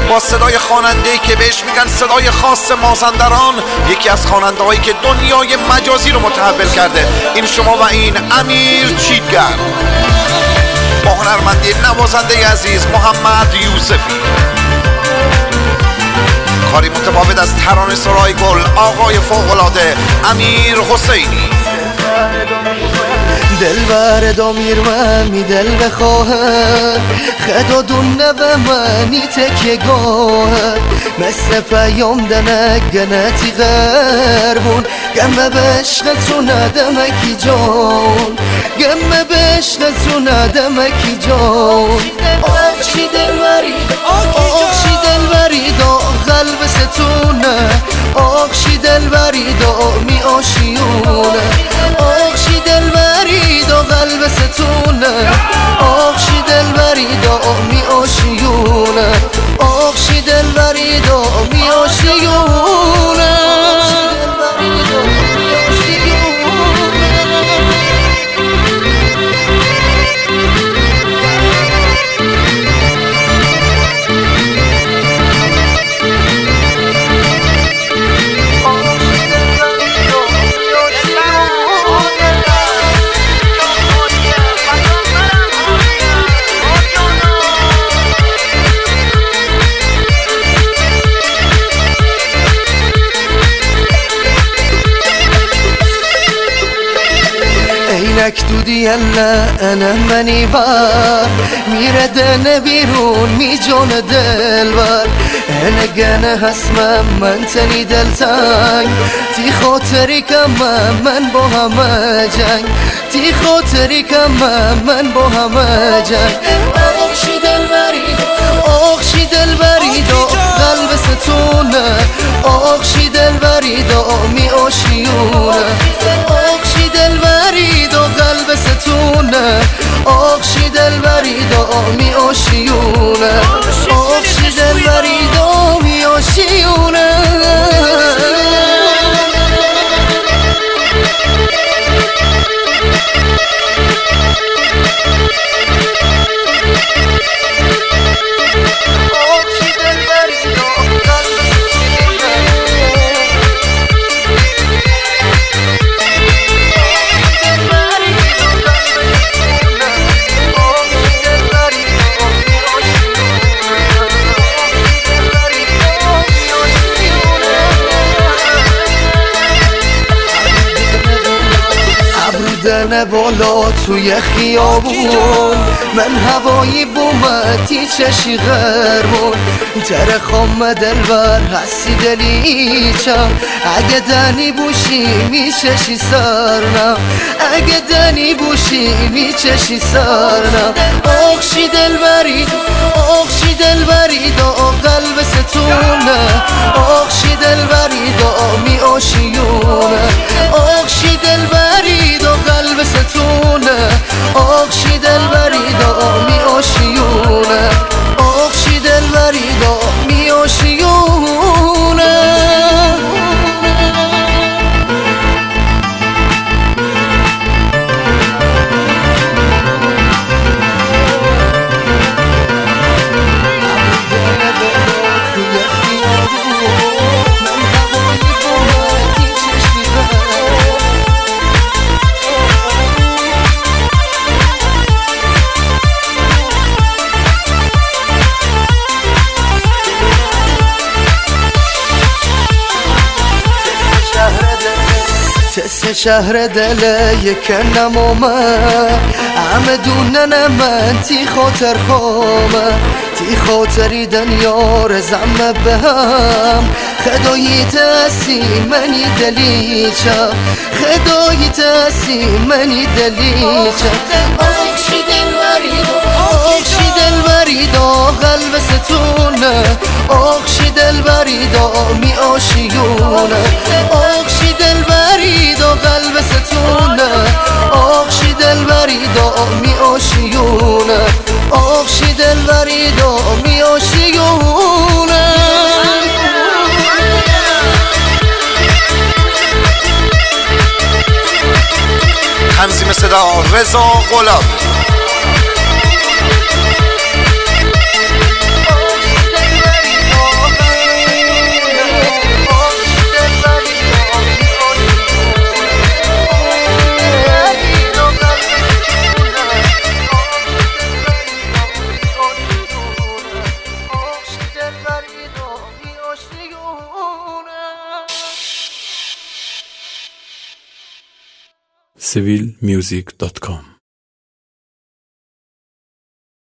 با صدای خواننده‌ای که بهش میگن صدای خاص مازندران، یکی از خواننده‌هایی که دنیای مجازی رو متحول کرده. این شما و این امیر چیتگر با هنرمندی نوازنده عزیز محمد یوسفی. کاری متفاوت از ترانه سرای گل آقای فوق‌العاده امیر حسینی. دل برد امیر منی دل بخواهد خدا دونه و منی تکیه گاهد مثل پیام دنک گنتی غربون گمه بشقت رو ندمکی جان گمه بشقت رو ندمکی جان آخشی دل برید آخشی دل برید قلب ستونه آخشی دل برید می آشیونه آخشی دل برید قلب ستونه آخشی دل برید می آشیونه آخشی دل برید می آشیونه اینک دودی انا منی بر میره دنه بیرون می جون دل بر انا گنه هسمم من تنی دل تنگ تی خاطری کم من با همه جنگ تی خاطری کم من با همه جنگ آخشی دل برید آخشی دل برید قلب ستونه آخشی دل برید می آشیونه آخشی دل برید قلب ستونه آخشی دل برید می آشیونه آخشی دل برید می آشیونه دنه بالا توی خیابون من هوایی بومتی چشی غربون تر خام دلبر هستی دلیچم اگه دنی بوشی میچشی سرنم اگه دنی بوشی میچشی سرنم آخشی دل برید آخشی دل برید قلب ستونه آخشی دل برید می آشیونه آخشی دل برید قلب ستونه آخشی دل برید می آشیونه آخشی دل برید می آشیونه تس شهر دل یکنم اومد همه دونن من تی خاطر خامه تی خاطری دنیا رزم به هم خدایی تسی منی دلیچم خدایی تسی منی دلیچم آخشی دل برید آخشی دل برید قلب ستونه آخشی دل برید می آشیونه آخشی دل برید قلب ستونه آخشی دل برید می آشیونه آخشی دل برید می آشیونه تنظیم صدا رضا غلامی. civilmusic.com